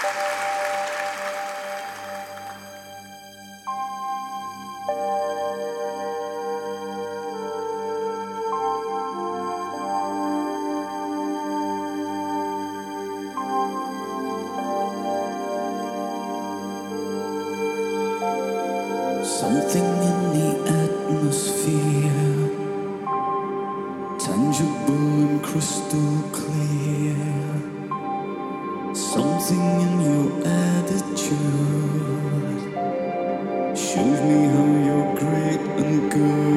Something in the atmosphere, tangible and crystal clear. Something in your attitude shows me how you're great and good.